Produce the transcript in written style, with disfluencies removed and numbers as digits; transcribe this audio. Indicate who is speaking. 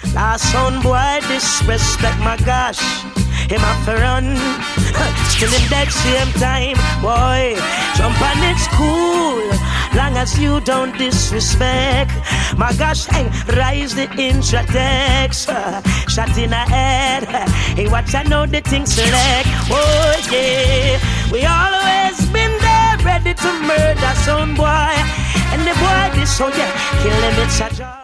Speaker 1: Last son boy disrespect, my gosh. Him have to run, still in dead same time. Boy, jump and it's cool, long as you don't disrespect. My gosh, hey, rise the Intratex, shot in the head. Hey, watch I know the thing select. Oh yeah, we always been there, ready to murder some boy. And the boy this so yeah, kill him it's a job.